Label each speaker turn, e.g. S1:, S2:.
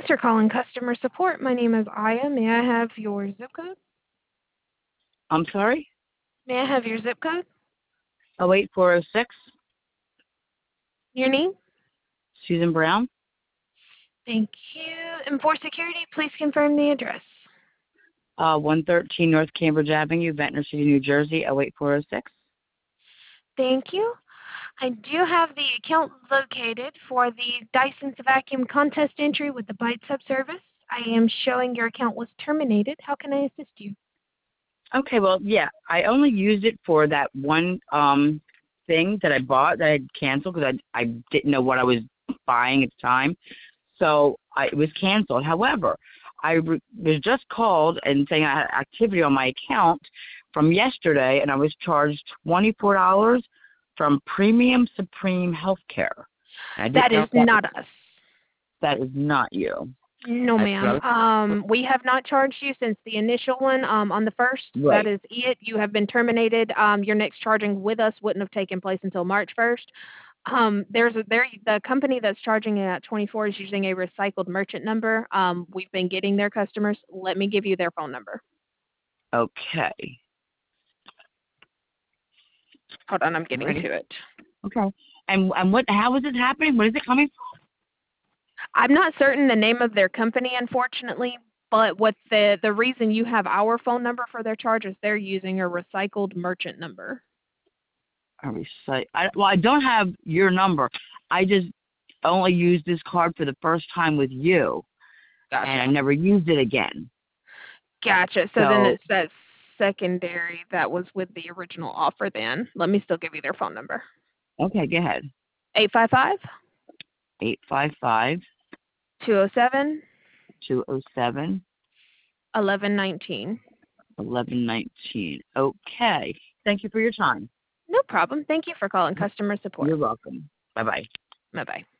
S1: Thanks for calling customer support. My name is Aya. May I have your zip code?
S2: I'm sorry?
S1: May I have your zip code?
S2: 08406,
S1: Your name?
S2: Susan Brown,
S1: Thank you. And for security, please confirm the address.
S2: 113 North Cambridge Avenue, Ventnor City, New Jersey, 08406.
S1: Thank you. I do have the account located for the Dyson's vacuum contest entry with the Bite Sub service. I am showing your account was terminated. How can I assist you?
S2: Okay, well, yeah, I only used it for that one thing that I bought that I had canceled because I didn't know what I was buying at the time. So it was canceled. However, I was just called and saying I had activity on my account from yesterday, and I was charged $24 from Premium Supreme Healthcare.
S1: That is not us.
S2: That is not you.
S1: No, ma'am. We have not charged you since the initial one on the 1st.
S2: Right.
S1: That is it. You have been terminated. Your next charging with us wouldn't have taken place until March 1st. The company that's charging it at 24 is using a recycled merchant number. We've been getting their customers. Let me give you their phone number.
S2: Okay.
S1: Hold on, I'm getting to it.
S2: Okay. And how is it happening? What is it coming from?
S1: I'm not certain the name of their company, unfortunately, but what the reason you have our phone number for their charge is they're using a recycled merchant number.
S2: I don't have your number. I just only used this card for the first time with you.
S1: Gotcha.
S2: And I never used it again.
S1: Gotcha. So then it's that secondary that was with the original offer then. Let me still give you their phone number.
S2: Okay, go ahead.
S1: 855?
S2: 855.
S1: 207?
S2: 207.
S1: 1119.
S2: 1119. Okay. Thank you for your time.
S1: No problem. Thank you for calling customer support.
S2: You're welcome. Bye-bye.
S1: Bye-bye.